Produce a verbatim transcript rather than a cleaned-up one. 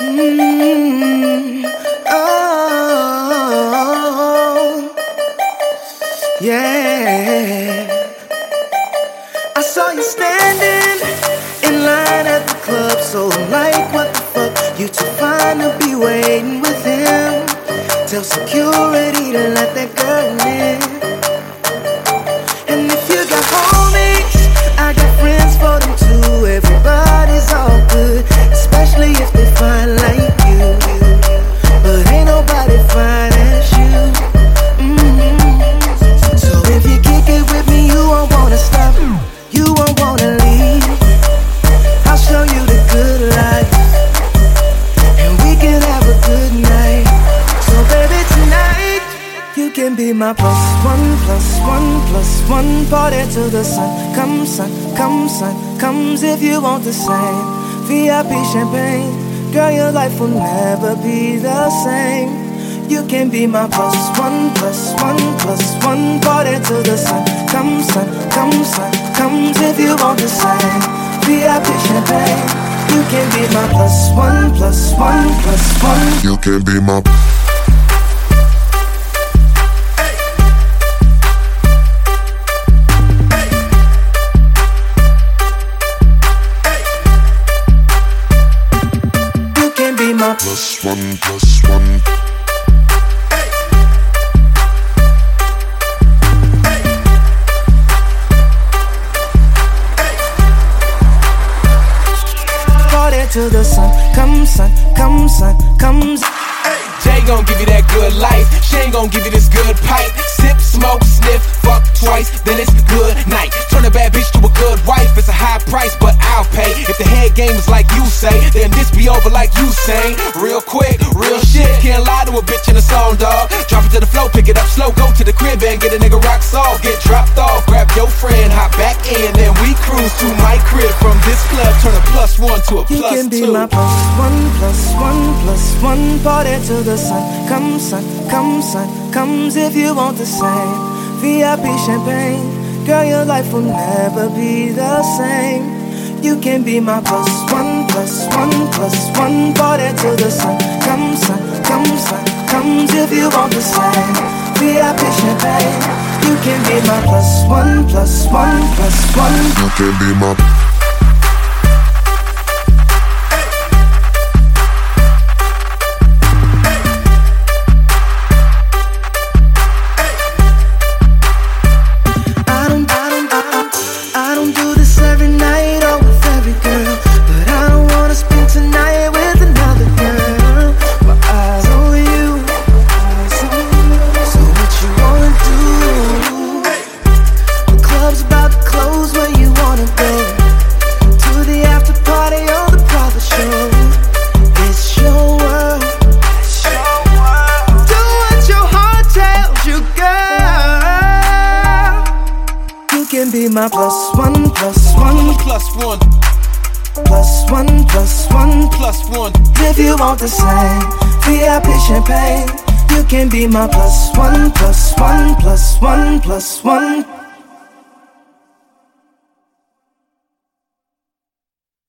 Mm-hmm. Oh, yeah. I saw you standing in line at the club, so I'm like, what the fuck? You too fine to be waiting with him. Tell security to let that girl in. And if you got homies, I got friends for them too. Everybody's all good, especially if they fine like you. But ain't nobody fine as you. Mm-hmm. So if you kick it with me, you won't wanna stop, you won't wanna leave. I'll show you the good life, and we can have a good night. So baby, tonight you can be my plus one, plus one, plus one. Party till the sun comes, sun comes, sun comes. If you want the same V I P champagne, girl, your life will never be the same. You can be my plus one, plus one, plus one. Party till the sun comes, sun comes, sun comes. If you want the same V I P champagne, you can be my plus one, plus one, plus one. You can be my My plus one, plus one. Party till the sun comes, sun comes, sun comes. Jay gon' give you that good life, Shane gon' give you this good pipe. Sip, smoke, sniff, fuck twice, then it's good night. Turn a bad bitch to a good wife, it's a high price, but I'll pay. If the head game is like you say, then this be over like you say. Real quick, real shit, can't lie to a bitch in a song, dog. Drop it to the floor, pick it up slow, go to the crib and get a nigga rock soft. Get dropped off, grab your friend, hop back in, then we cruise to my crib. From this club, turn a plus one to a you plus two. You can be my plus one, plus one, plus one. Party till the sun comes, sun comes, sun comes. If you want the same V I P champagne, girl, your life will never be the same. You can be my plus one, plus one, plus one. Party till the sun comes, sun comes, sun comes. If you want the same V I P champagne, you can be my plus one, plus one, plus one. You can be my be my plus one, plus one, plus one, plus one, plus one, plus one. If you want the same V I P champagne, you can be my plus one, plus one, plus one, plus one.